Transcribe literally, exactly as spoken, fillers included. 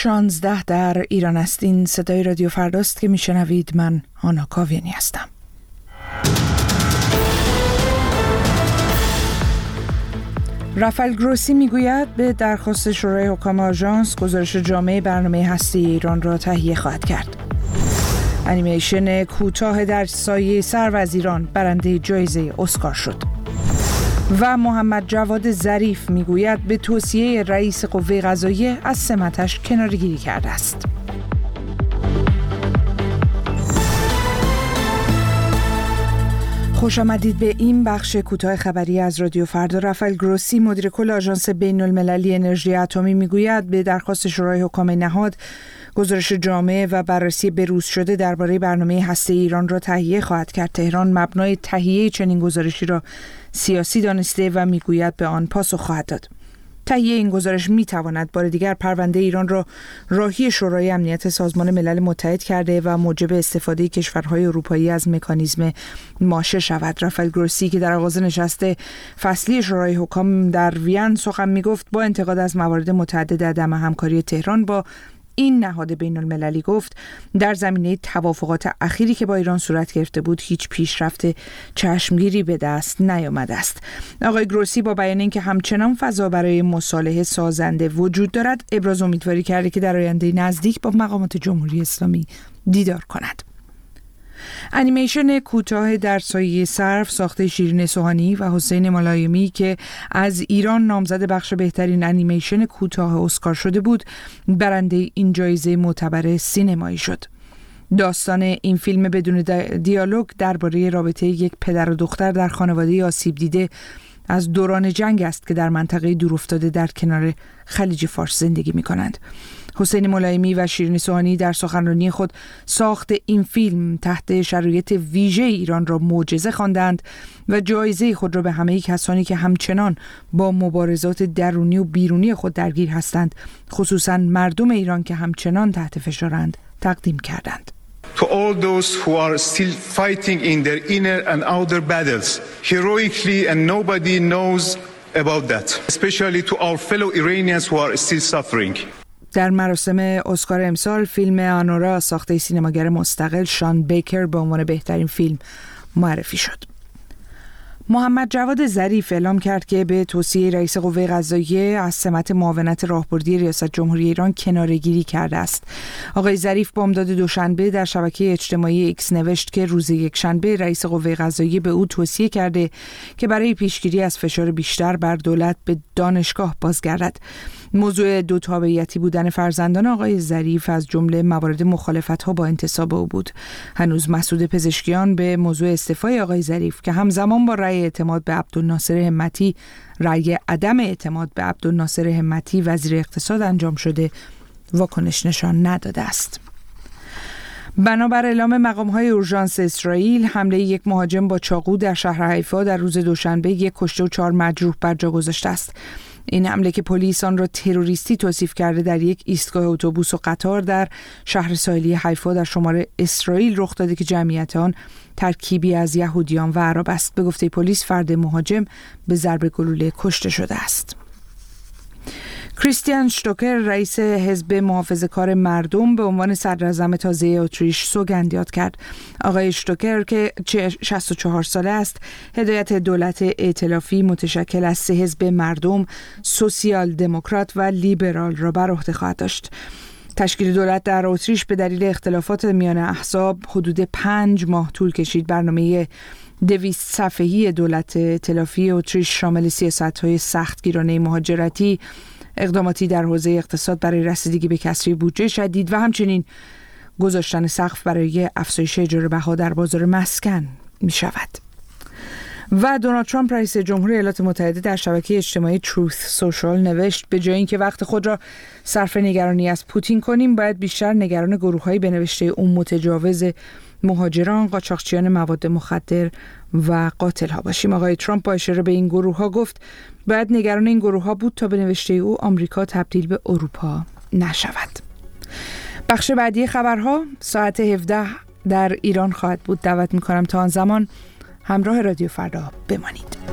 شانزده در ایران است. این صدای رادیو فرداست که میشنوید. من آنا کاویانی هستم. رافائل گروسی میگوید به درخواست شورای حکام آژانس گزارش جامع برنامه هستی ایران را تهیه خواهد کرد. انیمیشن کوتاه در سایه سروزیران برنده جایزه اسکار شد. و محمد جواد ظریف میگوید به توصیه رئیس قوه قضاییه از سمتش کناره‌گیری کرده است. خوش آمدید به این بخش کوتاه خبری از رادیو فردا. رافائل گروسی مدیر کل آژانس بین المللی انرژی اتمی میگوید به درخواست شورای حکام نهاد گزارش جامع و بررسی بروز شده درباره برنامه هسته ایران را تهیه خواهد کرد. تهران مبنای تهیه چنین گزارشی را سیاسی دانسته و میگوید به آن پاسخ خواهد داد. تهیه این گزارش میتواند بار دیگر پرونده ایران را راهی شورای امنیت سازمان ملل متحد کرده و موجب استفاده کشورهای اروپایی از مکانیزم ماشه شود. رافائل گروسی که در آغاز نشست فصلی شورای حکام در وین سخن میگفت با انتقاد از موارد متعدد عدم همکاری تهران با این نهاد بین المللی گفت در زمینه توافقات اخیری که با ایران صورت گرفته بود هیچ پیشرفت چشمگیری به دست نیامده است. آقای گروسی با بیان اینکه همچنان فضا برای مصالحه سازنده وجود دارد ابراز امیدواری کرده که در آینده نزدیک با مقامات جمهوری اسلامی دیدار کند. انیمیشن کوتاه در سایه سرو ساخته شیرین سوهانی و حسین ملایمی که از ایران نامزد بخش بهترین انیمیشن کوتاه اسکار شده بود برنده این جایزه معتبر سینمایی شد. داستان این فیلم بدون دیالوگ درباره رابطه یک پدر و دختر در خانواده آسیب دیده از دوران جنگ است که در منطقه دورافتاده در کنار خلیج فارس زندگی می کنند. حسین ملایمی و شیرین سوهانی در سخنرانی خود ساخت این فیلم تحت شرایط ویژه ایران را معجزه خواندند و جایزه خود را به همه کسانی که همچنان با مبارزات درونی و بیرونی خود درگیر هستند، خصوصا مردم ایران که همچنان تحت فشارند، تقدیم کردند. To all those who are still fighting in their inner and outer battles heroically and nobody knows about that, especially to our fellow Iranians who are still suffering. در مراسم اسکار امسال فیلم آنورا ساخته سینماگر مستقل شان بیکر به عنوان بهترین فیلم معرفی شد. محمد جواد ظریف اعلام کرد که به توصیه رئیس قوه قضاییه از سمت معاونت راهبردی ریاست جمهوری ایران کناره‌گیری کرده است. آقای ظریف بامداد دوشنبه در شبکه اجتماعی ایکس نوشت که روز یکشنبه رئیس قوه قضاییه به او توصیه کرده که برای پیشگیری از فشار بیشتر بر دولت به دانشگاه بازگردد. موضوع دو تابعیتی بودن فرزندان آقای ظریف از جمله موارد مخالفت‌ها با انتصاب او بود. هنوز مسعود پزشکیان به موضوع استعفای آقای ظریف که همزمان با رأی اعتماد به عبدالناصر همتی رأی عدم اعتماد به عبدالناصر همتی وزیر اقتصاد انجام شده واکنش نشان نداده است. بنابر اعلام مقام‌های اورژانس اسرائیل، حمله یک مهاجم با چاقو در شهر حیفا در روز دوشنبه یک کشته و چهار مجروح بر جا گذاشته است. این حمله که پلیس آن را تروریستی توصیف کرده در یک ایستگاه اتوبوس و قطار در شهر ساحلی حیفا در شمال اسرائیل رخ داده که جمعیت آن ترکیبی از یهودیان و عرب است. به گفته پلیس فرد مهاجم به ضرب گلوله کشته شده است. کریستیان شتوکر رئیس حزب محافظه‌کار مردم به عنوان صدراعظم تازه اتریش سوگند یاد کرد. آقای شتوکر که شصت و چهار ساله است، هدایت دولت ائتلافی متشکل از سه حزب مردم، سوسیال دموکرات و لیبرال را بر عهده خواهد داشت. تشکیل دولت در اتریش به دلیل اختلافات میان احزاب حدود پنج ماه طول کشید. برنامه دویست صفحه‌ای دولت ائتلافی اتریش شامل سیاست‌های سختگیرانه مهاجرتی، اقداماتی در حوزه اقتصاد برای رسیدگی به کسری بودجه شدید و همچنین گذاشتن سقف برای افزایش اجاره بها در بازار مسکن می شود. و دونالد ترامپ رئیس جمهور ایالات متحده در شبکه اجتماعی تروث سوشال نوشت به جای اینکه وقت خود را صرف نگرانی از پوتین کنیم، باید بیشتر نگران گروه‌های به نوشته اون متجاوز مهاجران، قاچاقچیان مواد مخدر و قاتل‌ها باشیم. آقای ترامپ با اشاره به این گروه‌ها گفت باید نگران این گروه‌ها بود تا به نوشته او آمریکا تبدیل به اروپا نشود. بخش بعدی خبرها ساعت هفده در ایران خواهد بود. دعوت می‌کنم تا آن زمان همراه رادیو فردا بمانید.